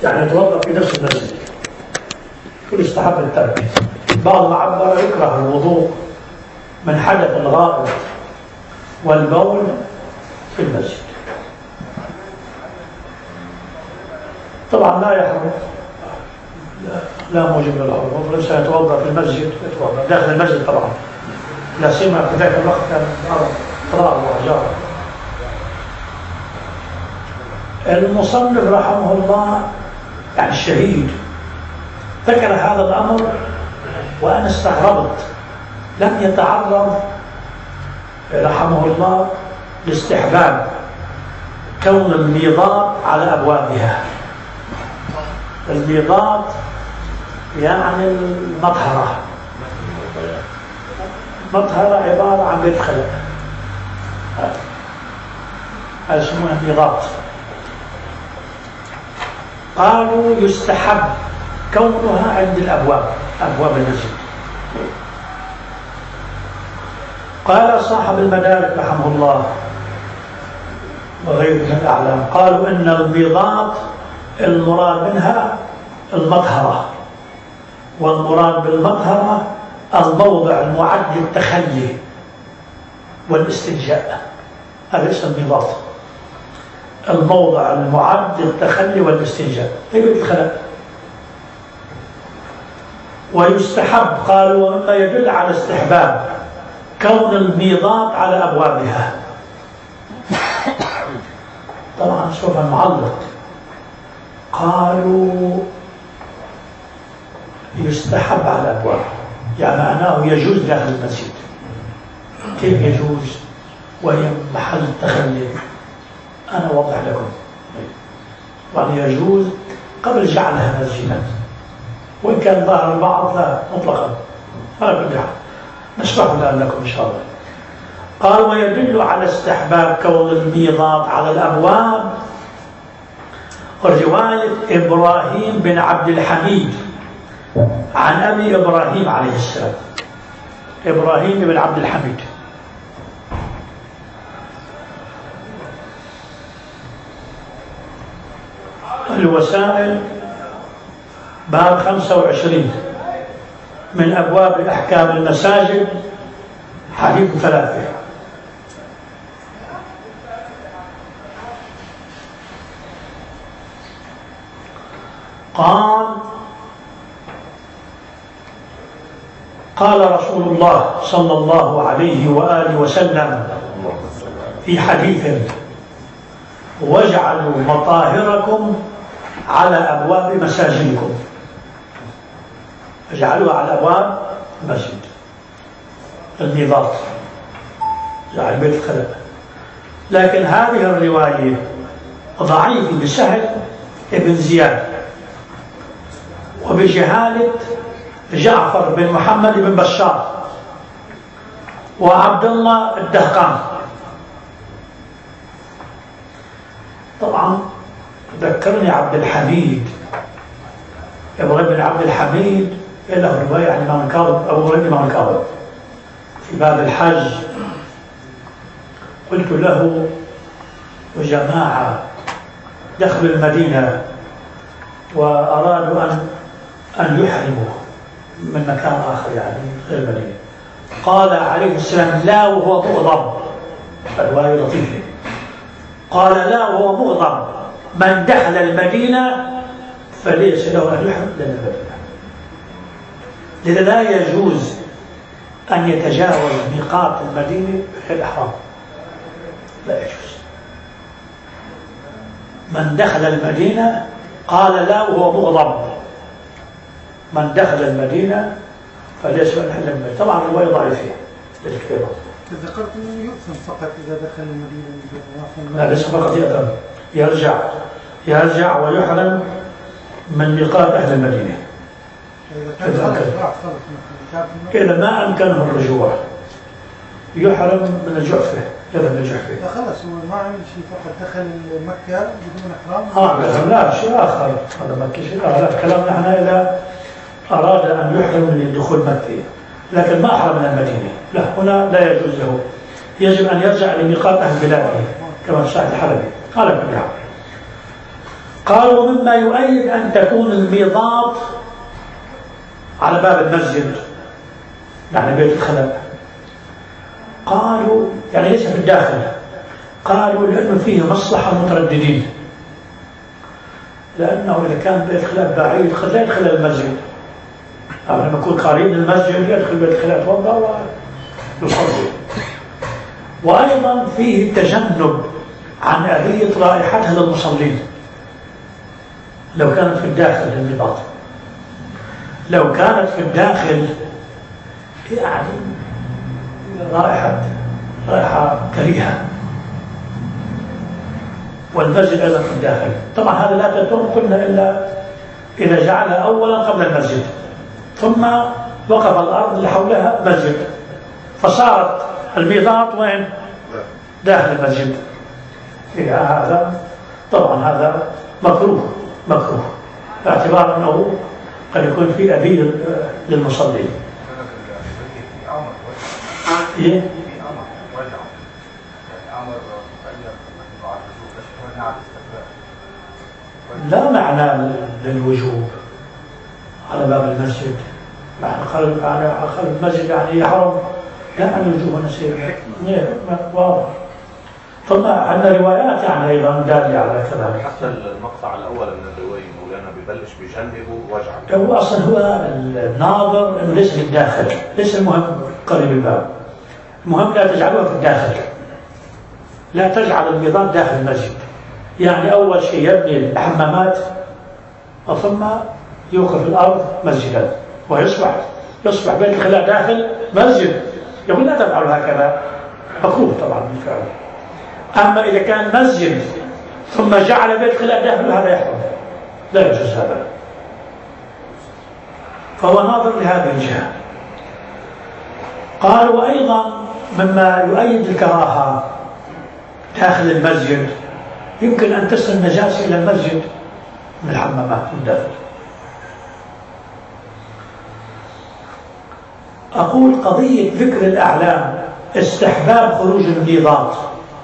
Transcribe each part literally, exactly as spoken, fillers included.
يعني يتوضأ في نفس المسجد ويستحب الترك. بعض العبارة يكره الوضوء من حدث الغائط والبول في المسجد. طبعا لا يحرم، لا, لا موجب للحرم. الإنسان يتوضأ في المسجد يتوضأ داخل المسجد طبعا، لا سيما في ذاك الوقت كان الأرض تراب وأحجار. المصنف رحمه الله يعني الشهيد ذكر هذا الأمر وأنا استغربت، لم يتعرض رحمه الله لاستحباب كون الميضات على أبوابها. الميضات يعني المطهرة، المطهرة عبارة عن بيت خلق، هذا اسمها ميضات. قالوا يستحب كونها عند الأبواب، أبواب المسجد. قال صاحب المدارك رحمه الله وغيره من الأعلام، قالوا إن الميضات المراد منها المطهرة، والمراد بالمطهرة الموضع المعد للتخلي والاستنجاء، هذا اسم الميضات، الموضع المعد للتخلي والاستنجاء في بيت الخلاء. ويستحب قالوا ومما يدل على استحباب كون الميضات على أبوابها. طبعا سوف المعلق قالوا يستحب على الأبواب، يعني معناه يجوز داخل المسجد. كيف يجوز وهي محل تخلي؟ أنا أوضح لكم. يعني يجوز قبل جعلها مسجدا، وإن كان ظاهر البعض لا مطلقا، على كل حال نشرح الآن لكم إن شاء الله. قال ويدل على استحباب كون الميضات على الأبواب رواية إبراهيم بن عبد الحميد عن أبي إبراهيم عليه السلام، إبراهيم بن عبد الحميد. الوسائل باب خمسة وعشرين من أبواب أحكام المساجد، حديث ثلاثة. قال قال رسول الله صلى الله عليه وآله وسلم في حديث واجعلوا مطاهركم على أبواب مساجدكم، اجعلوها على أبواب المسجد. الميضات جعل بيت الخلاء. لكن هذه الرواية ضعيفة بسهل ابن زياد وبجهالة جعفر بن محمد بن بشار وعبد الله الدهقان. طبعا ذكرني عبد الحميد، إبراهيم بن عبد الحميد له رواية عن الإمام الكاظم، أبو هريرة الإمام الكاظم في باب الحج. قلت له وجماعة دخلوا المدينة وأرادوا أن أن يحرموا من مكان آخر يعني غير المدينة، قال عليه السلام لا وهو مغضب. الرواية لطيفة، قال لا وهو مغضب من دخل المدينة فليس له أن يحرم من المدينة. لذا لا يجوز أن يتجاوز ميقات المدينة في الإحرام، لا يجوز. من دخل المدينة قال لا وهو مغضب من دخل المدينة فليس له أن يحرم من المدينة. طبعا الرواية ضعيفة للكتابة. تذكرت أنه يؤثم فقط إذا دخل المدينة. لا ليس فقط يأثم، يرجع يرجع ويحرم من ميقات أهل المدينة. إذا ما أمكنه الرجوع يحرم من الجحفة، يذهب من الجحفة. خلص هو ما عمل شيء، فقط دخل مكة بدون إحرام. آه لا شيء آخر، هذا مكة شيء آخر. لا كلامنا احنا إذا أراد أن يحرم من دخول مكة لكن ما أحرم من المدينة، لا هنا لا يجوز له، يجب أن يرجع لميقات أهل بلاده كما الشاهد الحلبي قال ابن. قالوا مما يؤيد أن تكون الميضات على باب المسجد، يعني بيت الخلاء. قالوا يعني ليس في الداخل. قالوا لأنه فيه مصلحة مترددين، لأنه إذا كان بيت الخلاء بعيد قد لا يدخل المسجد، أو لما يكون قريب من المسجد يدخل بيت الخلاء يتوضأ ويصلي. وأيضا فيه التجنب عن أذية رائحتها للمصلين لو كانت في الداخل للميضات. لو كانت في الداخل يعني رائحة رائحة كريهة، والمسجد أيضا في الداخل. طبعا هذا لا تتم قلنا إلا إذا جعلها أولا قبل المسجد، ثم وقف الأرض اللي حولها مسجد، فصارت الميضات وين؟ داخل المسجد. إيه هذا طبعا هذا مكروه مكروه باعتبار أنه قد يكون في أذية للمصلين. إيه؟ لا معنى للوجوب على باب المسجد، يعني خلف على خلف المسجد يعني يحرم، لا عن الوجوب نسير واضح. ثم عندنا روايات يعني ايضا دالة على كذا. حتى المقطع الاول من الروايه مولانا ببلش بجنبه وجعه. هو اصلا هو الناظر انه ليس في الداخل، ليس المهم قريب الباب، المهم لا تجعلوها في الداخل، لا تجعل الميضات داخل المسجد. يعني اول شيء يبني الحمامات ثم يوقف الارض مسجدا، ويصبح يصبح بيت الخلاء داخل مسجد. يقول لا تفعلوا هكذا، مكروه طبعا بالفعل. أما إذا كان مسجد ثم جعل بيت الخلاء داخل هذا يحرم، لا يجوز هذا. فهو ناظر لهذه الجهة. قالوا أيضا مما يؤيد الكراهة داخل المسجد يمكن أن تصل النجاسة إلى المسجد من الحمامات من داخل. أقول قضية ذكر الأعلام استحباب خروج الميضات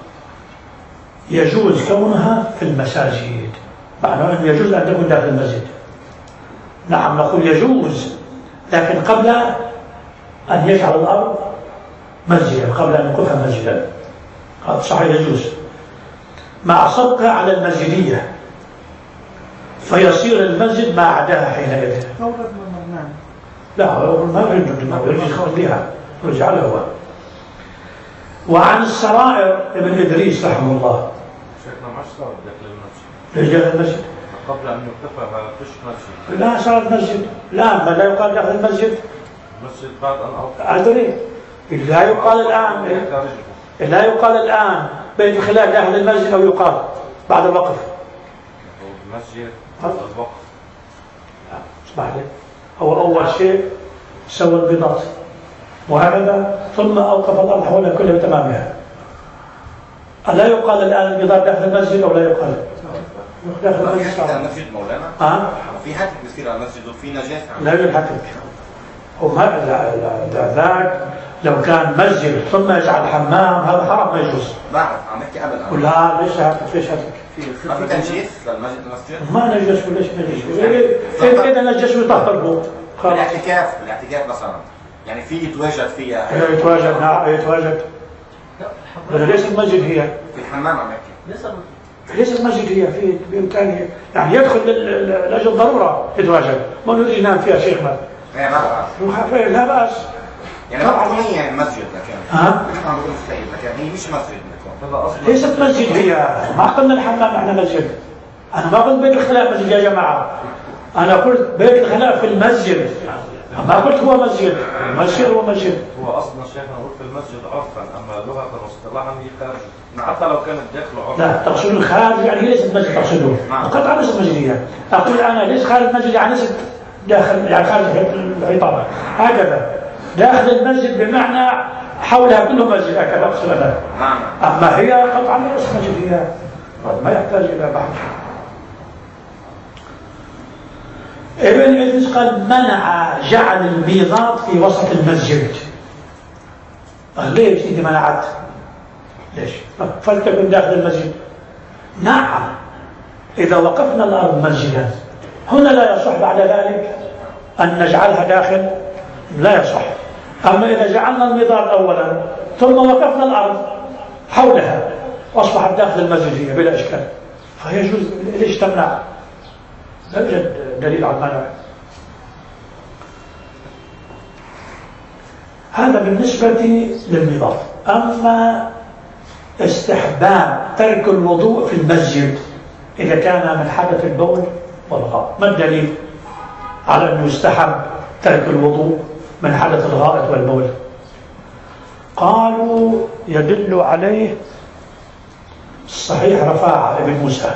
يجوز كونها في المساجد، معناه أنه يجوز أن تكون داخل المسجد. نعم نقول يجوز، لكن قبل أن يجعل الأرض مسجدا، قبل أن يقفها مسجدا. هذا صحيح يجوز مع صدقها على المسجدية، فيصير المسجد ما عداها حينئذ. لا هو ما يريد ما يريد يخليها يرجع هو. وعن السرائر ابن إدريس رحمه الله شيخنا ما صار داخل المسجد. ليش داخل المسجد؟ قبل أن يرتفع ما فيش مسجد. لا صار مسجد الآن، ما لا يقال داخل المسجد. المسجد بعد أن أوقف. أدري لا يقال الآن، لا يقال الآن بيت الخلاء داخل المسجد أو يقال بعد الوقف. المسجد بعد الوقف. اسمح لي، هو أول شيء سوى البيضات وهكذا، ثم أوقف الأرض حولها كلها بتمامها. لا يقال الآن البيضات داخل المسجد أو لا يقال داخل المسجد. في حتى المسجد مولانا؟ ها؟ في حتى بيصير على المسجد وفي نجاسة. لا يوجد حتك. وما ذاك لو كان مسجد ثم يجعل حمام هذا حرام ما يجوز. بعرف عم بحكي قبل. لا ليش هاتك ليش هاتك؟ ما في تنجيس للمسجد المسجد؟ ما نجس ولا شيء نجس. كيف كده نجس ويطهره؟ بالاعتكاف بالاعتكاف مثلا يعني في يتواجد فيها. يتواجد نعم يتواجد. لا ليس المسجد هي. في الحمام عم بحكي. ليس المسجد هي في بإمكانه يعني يدخل لأجل ضرورة يتواجد، ما نريد ينام فيها شيخنا. ايه ما بأس. لا بأس. يعني طبعا هي يعني مسجد لكن. ها؟ مثل ما بقول السيد لكن هي مش مسجد بتكون. هذا أصلا. ليست مسجد هي، ما قلنا الحمام احنا مسجد. أنا ما قلت بيت الخلاء مسجد يا جماعة. أنا قلت بيت الخلاء في المسجد. ما قلت هو مسجد، مسجد هو مسجد. هو اصلا شيخنا نقول في المسجد عرفا، اما لغه واصطلاحا هي خارج، حتى لو كانت داخله عرفا. لا تقصد الخارج يعني ليست مسجد تقصده، قطعا ليست مسجدية. اقول انا ليس خارج المسجد يعني ليست داخل يعني خارج الحيطان، هكذا داخل المسجد بمعنى حولها كله مسجد هكذا اقصد انا. اما هي قطعا ليست مسجدية، ما يحتاج الى بحث. ابن إدريس قال منع جعل الميضات في وسط المسجد. ليش انت منعت؟ ليش؟ فلتكن داخل المسجد. نعم إذا وقفنا الأرض مسجدا هنا لا يصح بعد ذلك أن نجعلها داخل، لا يصح. أما إذا جعلنا المضاد أولا ثم وقفنا الأرض حولها وأصبحت داخل المسجد هي بلا إشكال، فيجوز. ليش تمنع؟ لا يوجد دليل على المنع. هذا بالنسبة للمضاد. أما استحباب ترك الوضوء في المسجد إذا كان من حدث البول والغائط، ما الدليل على أنه يستحب ترك الوضوء من حدث الغائط والبول؟ قالوا يدل عليه صحيح رفاعة ابن موسى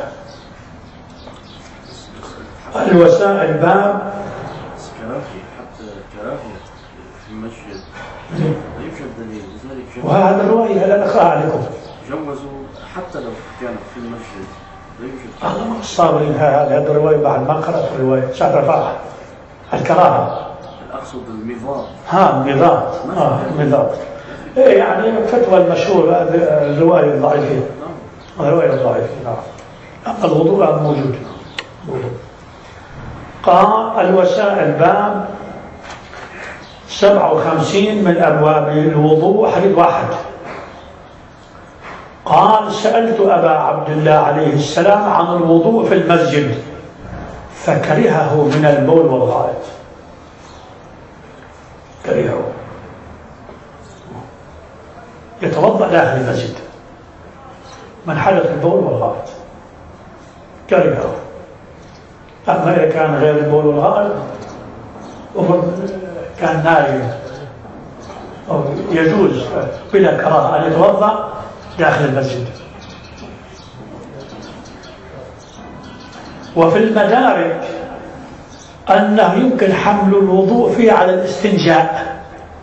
الوسائل باب كراهية، حتى كراهية في المسجد لا يوجد دليل، لذلك وهذا الرواية لا نقرأ عليكم جوزوا حتى لو كانت في المسجد لا يوجد. الله الصابرين. هذه الرواية بعد ما قرأت الرواية سعد رفاعة الكراهة. أقصد المضاد. ها المضاد. ها المضاد. إيه يعني فتوى المشهور الرواية الضعيفة. الرواية الضعيفة نعم. أما الوضوء موجود. قال الوسائل باب سبعة وخمسين من أبواب الوضوء حديث واحد. قال سألت أبا عبد الله عليه السلام عن الوضوء في المسجد فكرهه من البول والغائط. كرهه يتوضأ داخل المسجد من حدث البول والغائط، كرهه. أما إذا كان غير البول والغائط كان نايم أو يجوز بلا كراهة أن يتوضأ داخل المسجد. وفي المدارك أنه يمكن حمل الوضوء فيه على الاستنجاء،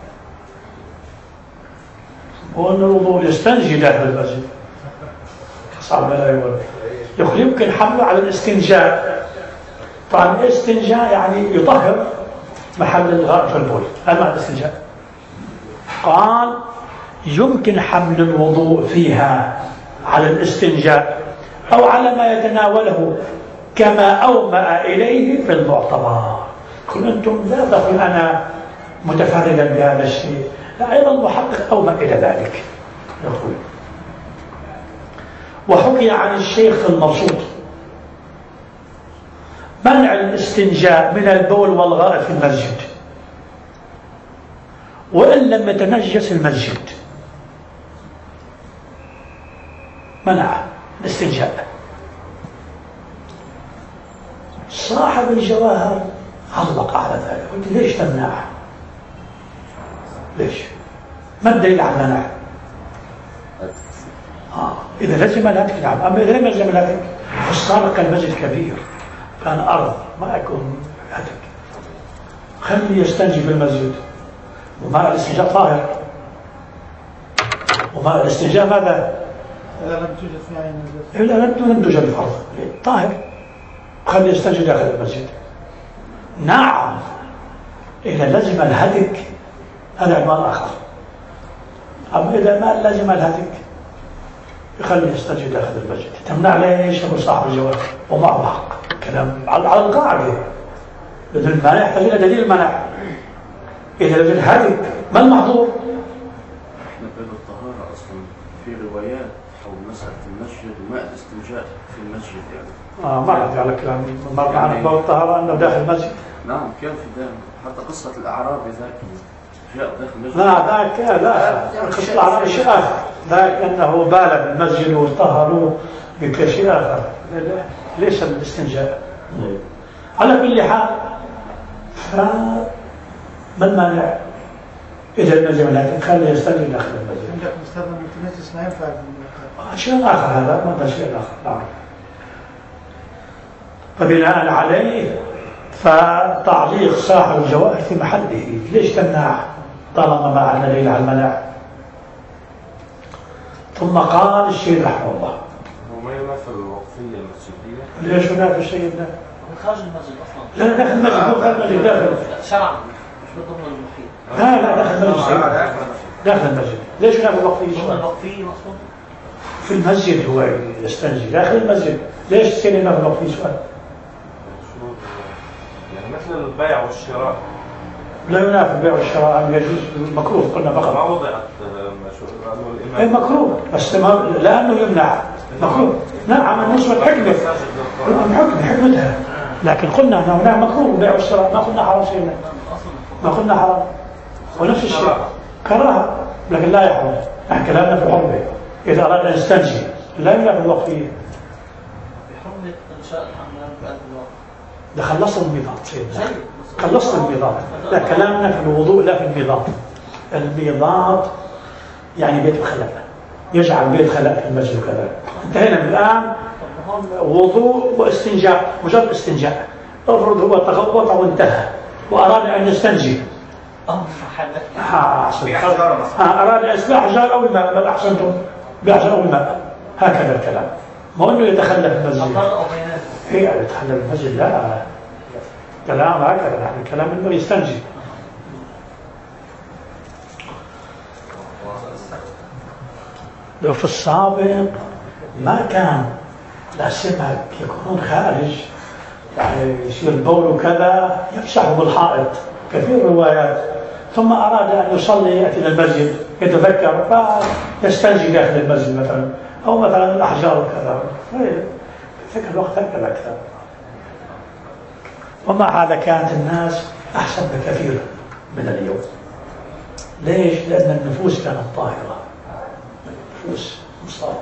وأن الوضوء يستنجي داخل المسجد صعب لا يقول يمكن حمله على الاستنجاء. طبعا الاستنجاء يعني يطهر محل الغائط والبول، هذا معنى الاستنجاء. قال يمكن حمل الوضوء فيها على الاستنجاء أو على ما يتناوله كما أومأ إليه في المعتبر. كل أنتم لا تقول أنا متفردا بهذا الشيء، لا، أيضا محقق أومأ إلى ذلك يقول. وحكي عن الشيخ المرصود منع الاستنجاء من البول والغائط في المسجد وإن لم يتنجس المسجد، منع الاستنجاء. صاحب الجواهر علق على ذلك. قلت ليش تمنعه؟ ليش؟ ما الدليل على المنع؟ آه. إذا لزم الهتك نعم، أما إذا لم يلزم الهتك فالصار كان المسجد كبير، كان أرض ما يكون هتك، خلي يستنجي في المسجد. وماء الاستنجاء طاهر، وماء الاستنجاء ماذا؟ إذا لم توجد في عين النجاسة، إذا لم توجد الفرض طاهر، خلي يستنجي داخل المسجد. نعم إذا لزم الهتك هذا عنوان آخر. أما إذا ما لزم الهتك يخلي يستنجي داخل المسجد. تمنع ليش أبو صاحب الجواب ومعه حق، كلام على القاعدة، لأن المانع يحتاج إلى دليل المنع. إذا لزم الهتك ما المحظور؟ احنا باب الطهارة أصلا في روايات حول مسألة المسجد وماء الاستنجاء في المسجد يعني. آه ما أعرف على كلام مر معنا باب الطهارة أنه داخل المسجد. نعم كان في دائما حتى قصة الأعرابي ذاك جاء داخل المسجد. لا ذاك لا قصة الأعرابي شيء آخر، ذاك أنه بال بالمسجد وطهروه بشيء آخر، ليس الاستنجاء. على كل حال فما المانع إذا لزم الهتك خلي يستنجي داخل المسجد. عندك مستخدم متنجس ما ينفع شيء آخر، هذا ما شيء آخر. نعم. فبناء عليه فتعليق صاحب الجواهر في محله. ليش تمنع طالما ما عندنا دليل على المنع؟ ثم قال الشيخ رحمه الله وما يمثل الوقفية المسجدية. ليش هناك الشيء ده؟ خارج المسجد اصلا. لا داخل المسجد، مو خارج المسجد، داخل. شرعا مش بالضمن المحيط. لا لا داخل المسجد، داخل المسجد. ليش هناك الوقفية؟ الوقفي مقصود في المسجد هو يستنجي داخل المسجد، ليش تصير هنا في الوقت في سؤال؟ يعني مثل البيع والشراء لا ينافي البيع والشراء أن يجوز مكروه قلنا ما فقط. وضعت شو قالوا اي الإمام مكروه بس ما لأنه يمنع مكروه. نعم النصف الحكمة الحكمة حكمتها، لكن قلنا أنه هناك مكروه البيع والشراء، ما قلنا حرام شيء، ما قلنا حرام. ونفس الشيء كراهة لكن لا يحرم. نحن كلامنا في الحرمة إذا أراد أن يستنجي لا ينافي الوقت فيه. بحرمة إنشاء الحمام في قلب الوقت. ده خلصنا الميضات سيدنا، خلصنا الميضات. لا كلامنا في الوضوء لا في الميضات. الميضات يعني بيت الخلاء، يجعل بيت خلاء في المسجد وكذا. انتهينا من الآن وضوء واستنجاء، مجرد استنجاء. افرض هو تغوط وانتهى وأراد أن يستنجي أم محلك. أراد إصلاح حجار أو الماء، بل أحسنتم بأحجار أو الماء، هكذا الكلام. ما أنه يتخلى في المسجد. هي يتخلى في المسجد لا، كلام هكذا نحن الكلام إنه يستنجي. لو في السابق ما كان لا سمك يكونون خارج يعني يصير البول وكذا يمسحوا بالحائط، كثير روايات. ثم أراد أن يصلي يأتي إلى المسجد يتذكر فيستنجي داخل المسجد مثلا، أو مثلا الأحجار وكذا. في ذاك الوقت هكذا أكثر. ومع هذا كانت الناس أحسن بكثير من اليوم. ليش؟ لأن النفوس كانت طاهرة، نفوس مصابة.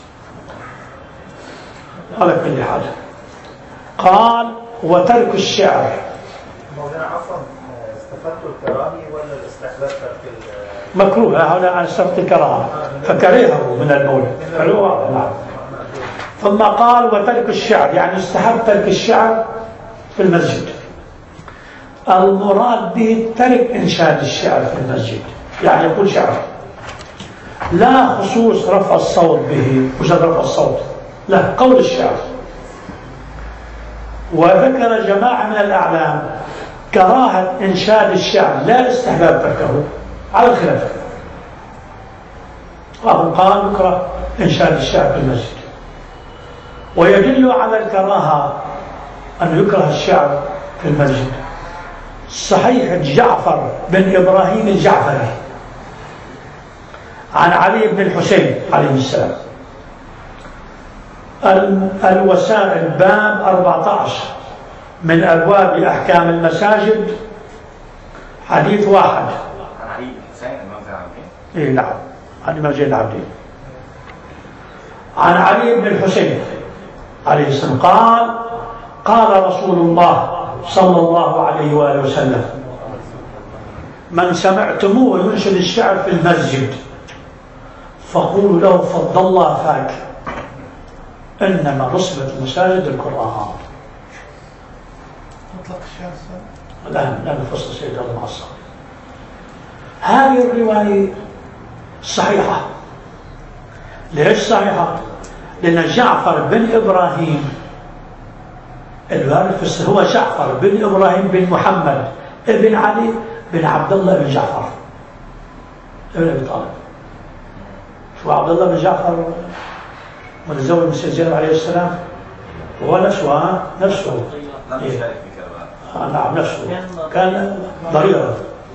على كل حال قال وترك الشعر. مولانا عفوا استفدت الكراهي ولا الاستحباب ترك مكروه؟ هنا أنا استفدت الكراهة فكرهه من المولد. حلوة نعم. ثم قال وترك الشعر يعني استحب ترك الشعر في المسجد. المراد به ترك إنشاد الشعر في المسجد، يعني يقول شعر، لا خصوص رفع الصوت به، مجرد رفع الصوت، لا قول الشعر. وذكر جماعة من الأعلام كراهة إنشاد الشعر لا استحباب تركه على الخلاف. بعضهم قال يكره إنشاد الشعر في المسجد. ويدل على الكراهة أن يكره الشعر في المسجد صحيح جعفر بن إبراهيم الجعفري عن علي بن الحسين عليه السلام. الوسائل باب أربعة عشر من أبواب أحكام المساجد حديث واحد. عن علي بن الحسين الإمام زين العابدين. إيه نعم عن الإمام زين العابدين عن علي بن الحسين عليه السلام قال قال رسول الله صلى الله عليه وآله وسلم من سمعتموه ينشد الشعر في المسجد فقولوا له فضل الله فاك إنما نصبت المساجد القرآن. مطلق الشعر الآن الآن فصل سيد الله المعصر. هذه الرواية صحيحة. ليش صحيحة؟ لأن جعفر بن إبراهيم الوارث هو جعفر بن إبراهيم بن محمد ابن علي بن عبد الله بن جعفر ابن أبي طالب. شو عبد الله بن جعفر متزوج من سيدنا زينب عليه السلام هو نفسه نفسه لم يشارك في كربلاء. آه نعم نفسه كان ضريرا.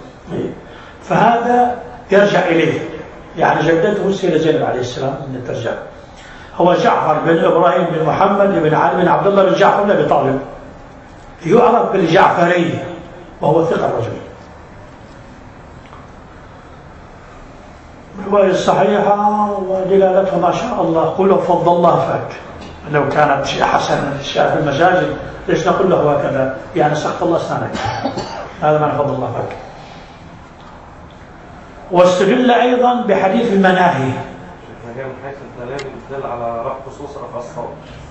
فهذا يرجع إليه يعني جدته السيدة زينب عليه السلام من الترجمة. هو جعفر بن إبراهيم بن محمد بن علي بن عبد الله بن جعفر بن أبي طالب يعرف بالجعفري وهو ثقة الرجل. الرواية الصحيحة ودلالتها ما شاء الله. قولوا فضل الله فاك. لو كانت شيء حسن الشيء في المساجد ليش نقول له هكذا يعني سخط الله أسنانك. هذا معنى فضل الله فاك. واستدل أيضا بحديث المناهي. هي من حيث الدلالة بتدل على رفع خصوص رفع الصوت.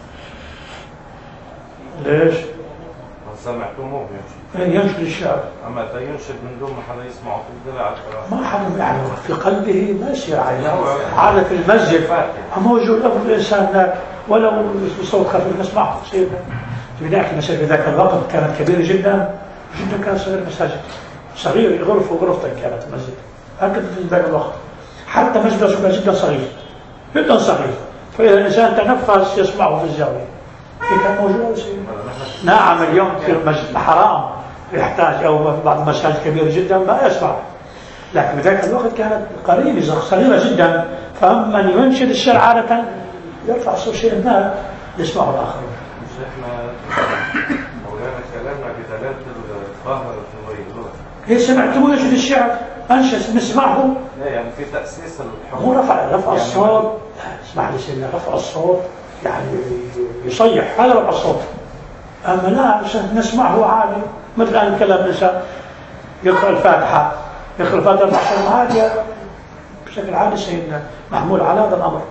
ليش؟ من سمعتموه ينشد. ينشد الشعر. أما إذا ينشد من دون ما حدا يسمعه في الدلالة على الكلام. ما حدا يعني في قلبه ما يصير عينه. عادة في المسجد موجود أفضل الإنسان هناك ولو بصوت خفيف نسمعه تصير. في ذاك المسجد في ذاك الوقت كانت كبيرة جدا جدا. كانت صغير مساجد صغير غرفة وغرفتين كانت المسجد هكذا في ذاك الوقت. حتى مجلس جدا صغير جدا صغير فإذا الإنسان تنفس يسمعه في الزاوية. كان موجود شيء. نعم اليوم في المسجد الحرام يحتاج أو بعض المساجد كبيرة جدا ما يسمع، لكن بذلك الوقت كانت قريبة صغيرة جدا، فمن ينشد الشرع عادة يرفع صوت شيء ما يسمعه الآخرون. مش احنا مولانا كلامنا بدلالة الظاهر الغير. هي سمعتموه ينشد الشعر أنشد نسمعه. لا يعني في تأسيس الحكم. مو رفع رفع الصوت، اسمح لي سيدنا، رفع الصوت يعني يصيح، هذا رفع الصوت. أما لا نسمعه عالي، مثل الآن كلام الإنسان يقرأ الفاتحة يقرأ الفاتحة العشر عالية بشكل عادي سيدنا، محمول على هذا الأمر.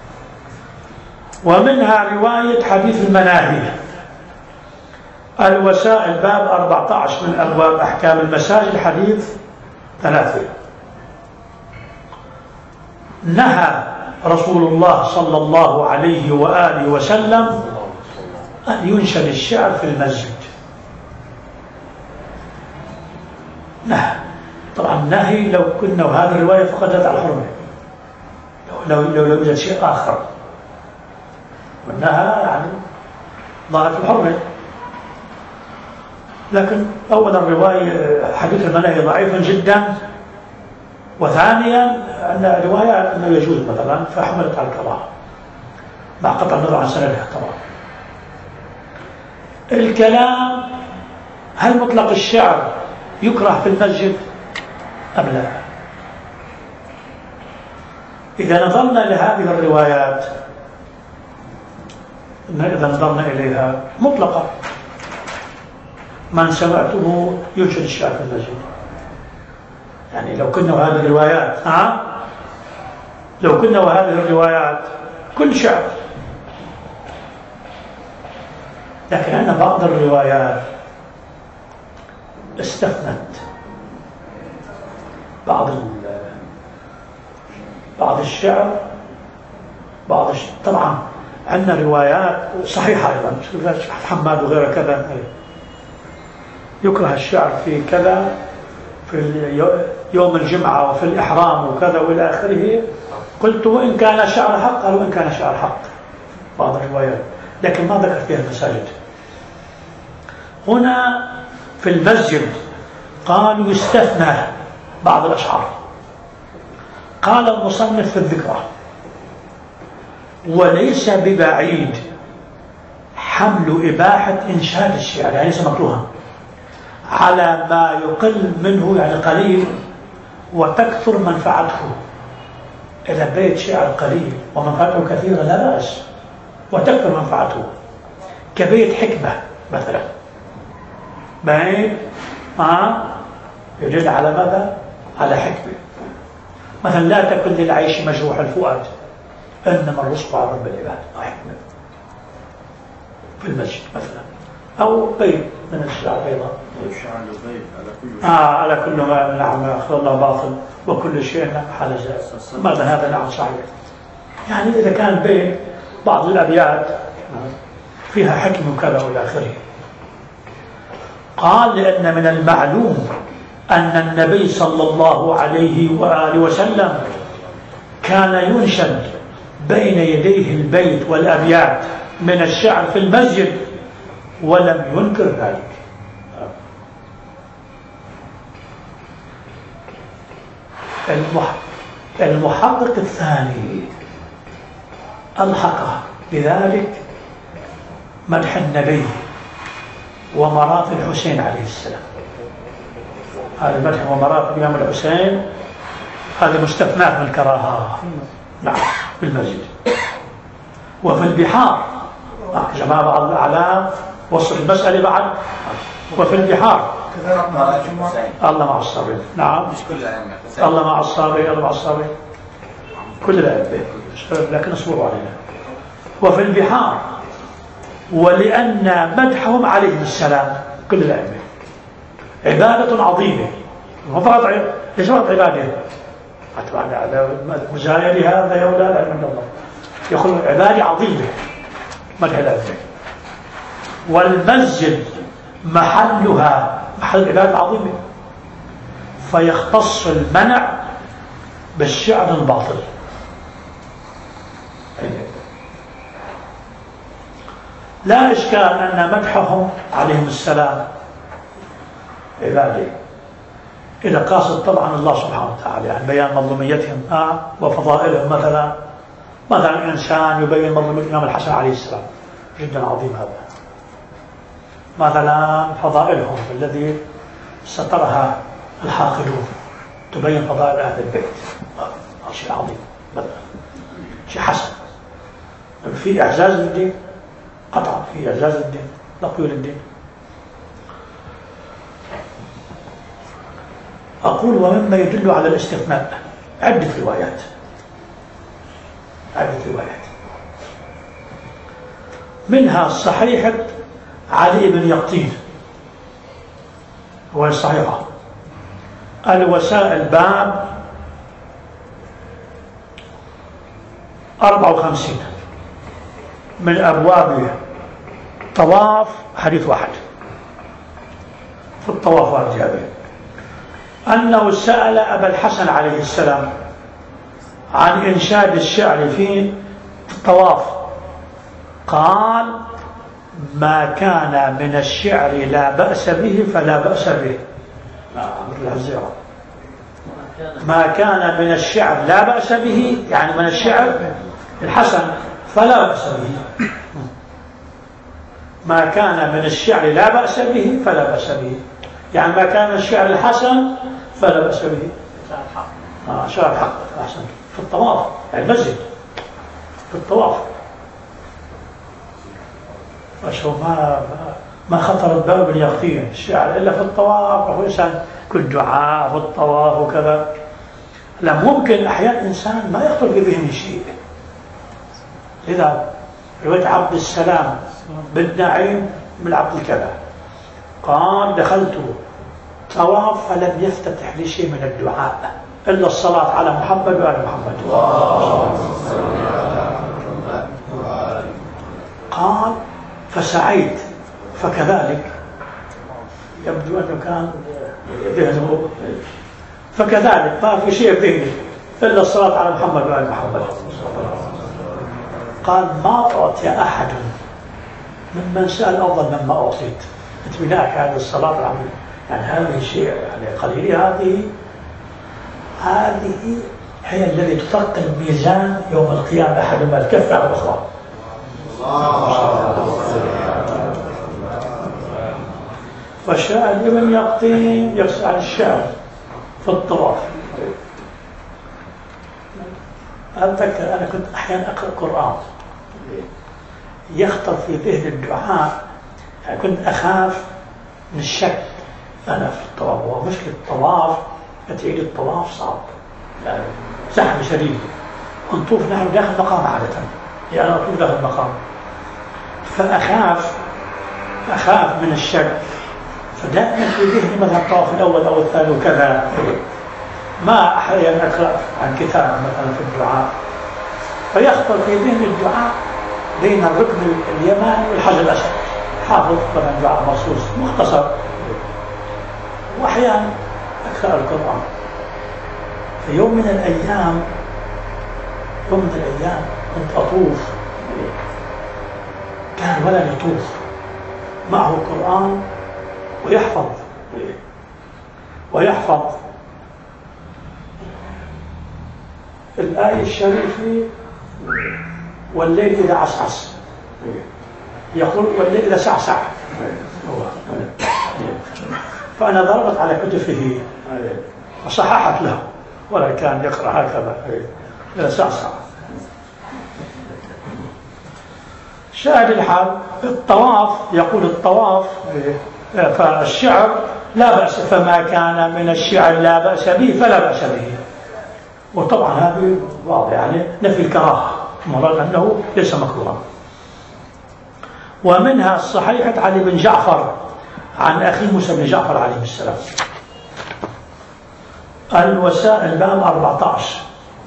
ومنها رواية حديث المناهي الوسائل باب أربعة عشر من أبواب أحكام المساجد حديث ثلاثة. نهى رسول الله صلى الله عليه وآله وسلم أن ينشد الشعر في المسجد. نهى. طبعا النهي لو كنا وهذه الرواية فقدت على الحرمة، لو لو لو يوجد شيء آخر، والنهى يعني ضاعت الحرمة. لكن أولا الرواية حديث المناهي ضعيف جدا، وثانيا أن رواية أنه يجوز مثلا فحملت على الكراهة مع قطع النظر عن سندها طبعا. الكلام هل مطلق الشعر يكره في المسجد أم لا؟ إذا نظرنا لهذه الروايات إذا نظرنا إليها مطلقة، من سمعته ينشد الشعر في المسجد. يعني لو كنا وهذه الروايات ها لو كنا وهذه الروايات كل شعر، لكن أن بعض الروايات استثنت بعض بعض الشعر بعض الشعر. طبعا عندنا روايات صحيحة أيضا حماد وغيره كذا يكره الشعر في كذا في يوم الجمعة وفي الإحرام وكذا وإلى آخره. قلت وإن كان شعر حق، قالوا إن كان شعر حق بعض الروايات، لكن ما ذكر فيها المساجد. هنا في المسجد قالوا يستثنى بعض الأشعار. قال المصنف في الذكرى وليس ببعيد حمل إباحة إنشاد الشعر، يعني ليس مكروها، على ما يقل منه يعني قليل وتكثر منفعته. إذا بيت شعر قليل ومنفعته كثيرة لا بأس وتكثر منفعته، كبيت حكمة مثلا، بيت آه يدل على ماذا؟ على حكمة. مثلا لا تكن للعيش مجروح الفؤاد إنما الرزق على رب العباد، حكمة في المسجد مثلا، أو بيت من الشعر أيضا آه على كل ما نعم أخذ الله باطل وكل شيء حال زائد. ماذا هذا؟ نعم صحيح. يعني إذا كان بيت بعض الأبيات فيها حكم وكذا وإلى آخره. قال لأن من المعلوم أن النبي صلى الله عليه وآله وسلم كان ينشد بين يديه البيت والأبيات من الشعر في المسجد ولم ينكر ذلك. المحقق الثاني ألحق بذلك مدح النبي ومرات الحسين عليه السلام. هذا مدح ومرات الإمام الحسين هذا مستثنى من الكراهة نعم بالمسجد. وفي البحار جماعة بعض الأعلام وصف المسألة بعد. وفي البحار الله مع الصابرين نعم مش كل الأئمة، الله مع الصابرين الله مع الصابرين كل الأئمة لكن اصبروا علينا. وفي البحار ولأن مدحهم عليه السلام كل الأئمة عبادة عظيمة، مو فقط ليس فقط عبادة مزايا لهذا يا أولاد من الله يقول عبادة عظيمة مدح الأئمة. والمسجد محلها محل عبادة عظيمة، فيختص المنع بالشعر الباطل. لا إشكال أن مدحهم عليهم السلام عباده إذا قاصد طبعا الله سبحانه وتعالى، يعني بيان مظلوميتهم آه وفضائلهم. مثلا مثلا إنسان يبين مظلومية الإمام الحسن عليه السلام، جدا عظيم هذا. مثلا فضائلهم الذي سترها الحاقدون، تبين فضائل أهل البيت، هذا شيء عظيم مثلا، شيء حسن. في إعزاز للدين قطعا، في إعزاز للدين، تقوية للدين. أقول ومما يدل على الاستثناء عدة روايات عدة روايات منها صحيحة علي بن يقطين هو الصحيحة الوسائل باب أربعة وخمسين من أبواب طواف، حديث واحد في الطواف والجابر أنه سأل أبا الحسن عليه السلام عن إنشاد الشعر في الطواف، قال ما كان من الشعر لا بأس به فلا بأس به. ما كان من الشعر لا بأس به، يعني من الشعر الحسن فلا بأس به. ما كان من الشعر لا بأس به فلا بأس به، يعني ما كان من الشعر الحسن فلا بأس به. آه شعر الحق أحسن في الطواف، يعني المسجد في الطواف. أشوف ما ما خطرت باب اليقين الشعر إلا في الطواف، وهو إنسان كل دعاء في الطواف وكذا. لا ممكن أحيانا إنسان ما يخطر في ذهنه شيء. إذا رواية عبد السلام بن نعيم من عبد الكذا قال دخلت طواف فلم يفتتح لي شيء من الدعاء إلا الصلاة على محمد وآل محمد. قال فسعيت فكذلك، يبدو أنه كان ذهنه فكذلك ما في شيء ذهني إلا الصلاة على محمد وآل محمد. قال ما أعطي أحد ممن سأل أفضل مما أعطيت. اتبناك هذه الصلاة العظيمة، يعني هذه شيء يعني قليل. هذه هذه هي الذي تثقل الميزان يوم القيامة أحدهما الكف على الأخرى. والشاعر ابن يقطين يسأل الشعر في الطواف. أتذكر أنا كنت أحيانا أقرأ قرآن يخطر في ذهن الدعاء، يعني كنت أخاف من الشك أنا في الطواف. ومشكلة الطواف تعيد الطواف صعب، يعني زحمة شديد، ونطوف نحن داخل مقام عادة، يعني نطوف داخل مقام، فأخاف أخاف من الشك. فدائما في ذهني مثلا الطواف الأول أو الثاني وكذا، ما أحيانا أقرأ عن كتاب مثلا في الدعاء، فيخطر في ذهن الدعاء بين الركن اليماني والحجر الأسود، حافظ طبعا دعاء مخصوص مختصر. وأحيانا أقرأ القرآن. في يوم من الأيام يوم من الأيام كنت أطوف، كان ولد يطوف معه القرآن ويحفظ ويحفظ الآية الشريفة والليل إذا عسعس، يقول والليل إذا سعسع. فأنا ضربت على كتفه وصححت له، ولا كان يقرأ هكذا إذا سعسع. شاهد الحال الطواف، يقول الطواف فالشعر لا بأس، فما كان من الشعر لا بأس به فلا بأس به. وطبعا هذه واضح، يعني نفي الكراهة، مراد أنه ليس مكروها. ومنها الصحيحة علي بن جعفر عن أخي موسى بن جعفر عليه السلام، الوسائل باب أربعة عشر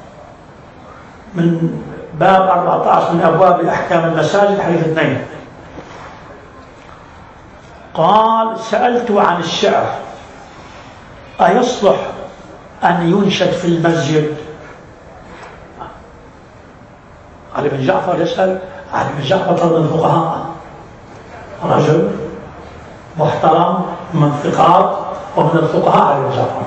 من باب أربعة عشر من أبواب أحكام المساجد، حديث اثنين. قال سألت عن الشعر أيصلح أن ينشد في المسجد؟ علي بن جعفر يسأل. علي بن جعفر من الفقهاء رجل محترم من ثقات ومن الفقهاء علي جعفر.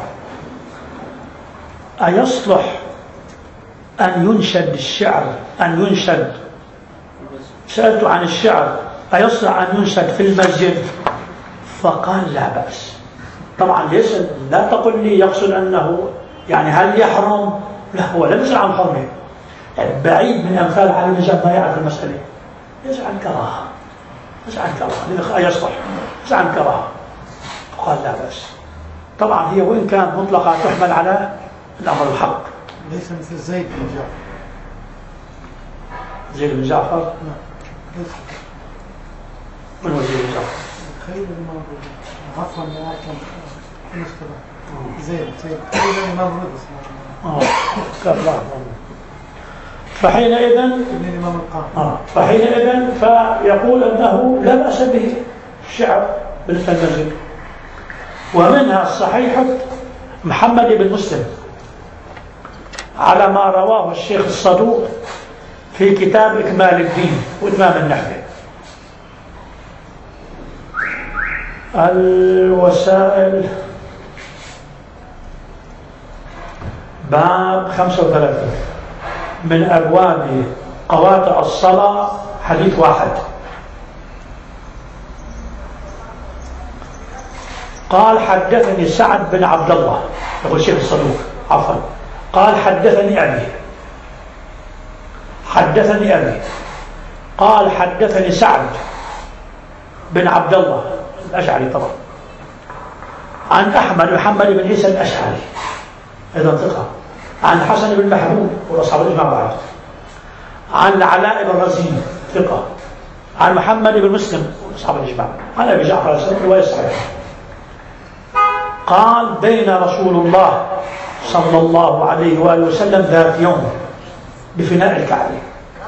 أيصلح أن ينشد الشعر أن ينشد سألت عن الشعر أيصلح أن ينشد في المسجد؟ فقال لا بأس. طبعا ليس لا تقل لي يقصد أنه يعني هل يحرم؟ لا، هو لم يسأل عن حرمه، يعني بعيد من أمثال علي النجاة ما يعرف المسألة، يسأل عن كراهة، يسأل عن كراهة يصلح يسأل عن كراهة. قال لا بأس. طبعا هي وإن كانت مطلقة تحمل على الأمر الحق. ليس مثل زيد بن جعفر. زيد بن جعفر؟ نعم ليس. من هو زيد بن جعفر؟ خير الإمام عفوا يا عفوا نسخة زيد زيد خير الإمام رضا. آه كان لا. فحينئذ ابن الإمام القاضي. آه فحينئذ فيقول أنه لا بأس به الشعر بالمسجد. ومنها الصحيح محمد بن مسلم على ما رواه الشيخ الصدوق في كتاب إكمال الدين وإتمام النحو. الوسائل باب خمسة وثلاثين من أبواب قواطع الصلاة حديث واحد. قال حدثني سعد بن عبد الله، يقول الشيخ الصدوق عفوا، قال حدثني أبي حدثني أبي قال حدثني سعد بن عبد الله الأشعري طبعا عن أحمد محمد بن عيسى الأشعري أيضا ثقة، عن حسن بن محمود والأصحاب الإجماع بعد، عن العلاء بن رزين ثقة، عن محمد بن مسلم والأصحاب الإجماع، عن أبي جعفر السلام رواية صحيحة. قال بين رسول الله صلى الله عليه وآله وسلم ذات يوم بفناء الكعبة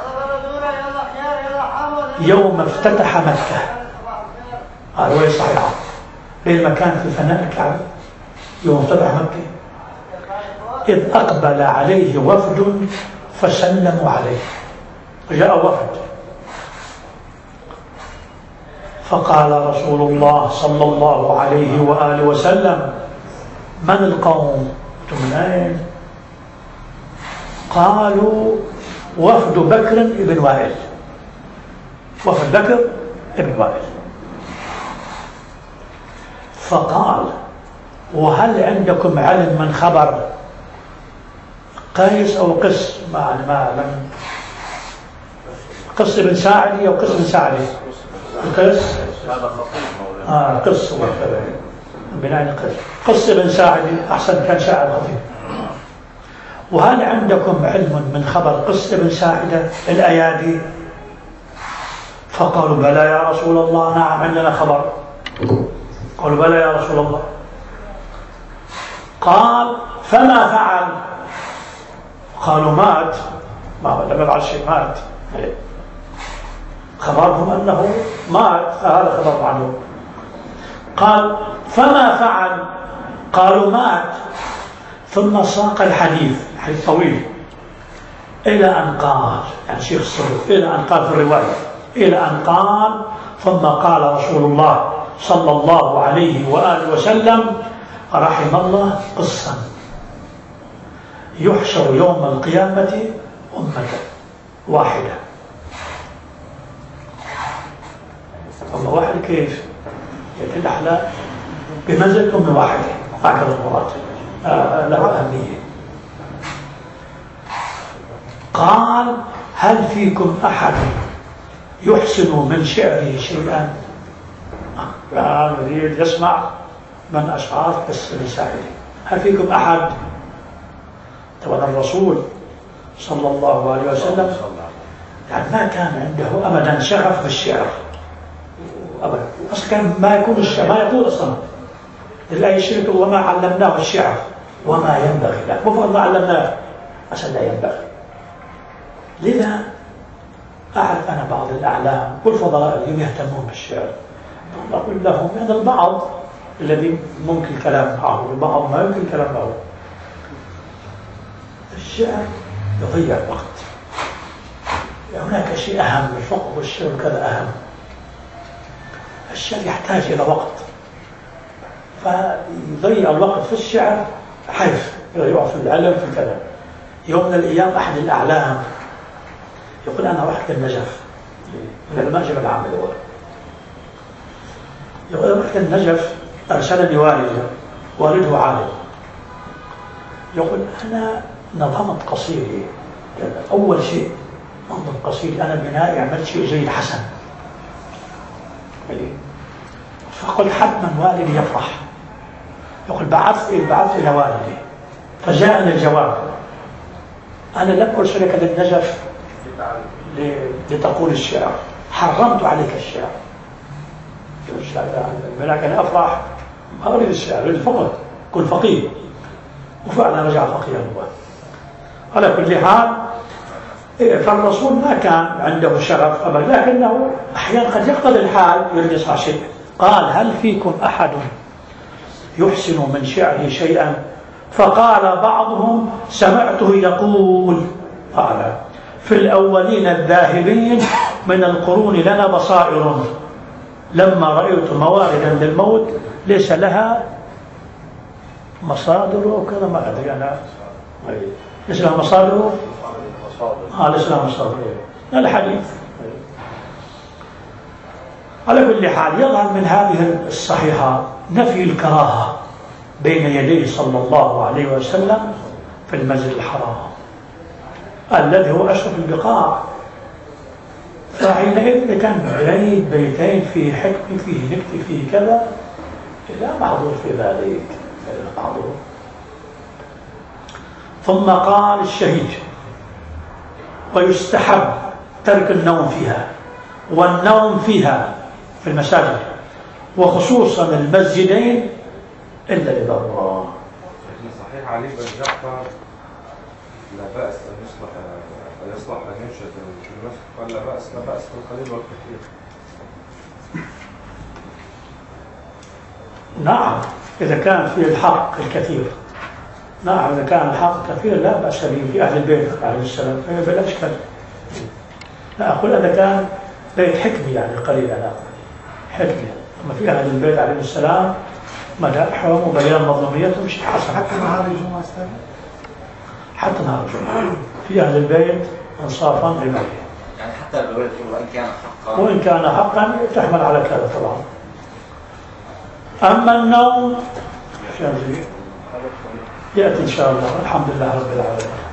يوم افتتح مكة، هذا رواية صحيحة، بين مكان في فناء الكعبة يوم افتتح مكة، إذ أقبل عليه وفد فسلموا عليه، جاء وفد فقال رسول الله صلى الله عليه وآله وسلم من القوم؟ من أين؟ قالوا وفد بكر ابن وائل، وفد بكر ابن وائل. فقال وهل عندكم علم من خبر قيس أو قس ما ما لم قس بن ساعدي أو قس بن ساعدي قس هذا خطيب مولانا. آه قس هو بناء قس قس بن ساعدي أحسن كان شاعر خطيب. وهل عندكم علم من خبر قس بن ساعدة الأيادي؟ فقالوا بلى يا رسول الله، نعم عندنا خبر. قالوا بلى يا رسول الله. قال فما فعل؟ قالوا مات. ما لم يفعل شيء، مات. خبرهم أنه مات، هذا خبر عنه. قال فما فعل؟ قالوا مات. ثم ساق الحديث، حديث طويل، إلى أن قال، يعني شيخ الصدوق، إلى أن قال في الرواية، إلى أن قال ثم قال رسول الله صلى الله عليه وآله وسلم رحم الله قصا يحشر يوم القيامة أمة واحدة. أمة واحدة كيف؟ يعني الأحلام بمنزل أم واحدة، هكذا المراد، آه له أهمية. قال هل فيكم أحد يحسن من شعره شيئا؟ كان يريد يسمع من أشعار قس بن ساعدة. هل فيكم أحد؟ طبعا الرسول صلى الله عليه وسلم يعني ما كان عنده أبدا شغف بالشعر أبدا، أصلا كان ما يكون الشعر ما يقول أصلا لله يشرك وما علمناه الشعر وما ينبغي لا مفرد ما علمناه عشان لا ينبغي. لذا أعرف أنا بعض الأعلام والفضلاء الذين يهتمون بالشعر، أقول لهم هذا البعض الذي ممكن الكلام معه والبعض ما يمكن الكلام معه. الشعر يضيع الوقت، هناك شيء أهم، الفقه والشعر كذا أهم. الشعر يحتاج إلى وقت، فيضيع الوقت في الشعر حيث يقع في العلم في كذا. يوم من الأيام أحد الأعلام يقول أنا رحت النجف، من الماجب العام الأول، يقول رحت النجف أرسلني والدي، والده عالم، يقول أنا نظمت قصيدي، أول شيء نظم قصيدي أنا بنائي عملت شيء زي الحسن، فقلت حتما والدي يفرح. يقول بعثت بعثت إلى والدي فجاءني الجواب، أنا لم أرسلك للنجف لتقول الشعر، حرمت عليك الشعر. ولكن أفرح ما أريد الشعر، أريد الفقه، كن فقيه. وفعلا رجع فقيها هو. على كل حال فالرسول ما كان عنده شغف أبدا، لكنه أحيانا قد يقتضي الحال يريد يصنع شيء. قال هل فيكم أحد يحسن من شعره شيئا؟ فقال بعضهم سمعته يقول قال في الأولين الذاهبين من القرون لنا بصائر، لما رأيت مواردا للموت ليس لها مصادر وكذا، ما أدري أنا ليس لها مصادر، آه ليس لها مصادر الحديث. على كل حال يظهر من هذه الصحيحة نفي الكراهة بين يديه صلى الله عليه وسلم في المسجد الحرام الذي هو أشرف البقاع. فحينئذ كان بعيد بيتين فيه حكم فيه نكت فيه كذا، لا معذور في ذلك، لا معذور. ثم قال الشهيد ويستحب ترك النوم فيها، والنوم فيها في المساجد وخصوصا المسجدين إلا لضرورة. صحيح علي بن جعفر لا بأس أن يصلح يصلح أن ينشد في المسجد، قال لا بأس لا بأس في القليل والكثير. نعم إذا كان فيه الحق الكثير، نعم إذا كان الحق كثير لا بأس به في أهل البيت عليه السلام بلا إشكال. لا أقول إذا كان بيت حكمي يعني قليل، لا حكمي، أما في أهل البيت عليه السلام مدائحهم وبيان مظلوميتهم شيء حسن. حتى نهار الجمعة استاذ؟ حتى نهار الجمعة في أهل البيت إنصافا لله، يعني حتى الرواية تقول وإن كان حقا، وإن كان حقا تحمل على كذا طبعا. أما النوم يأتي إن شاء الله. الحمد لله رب العالمين.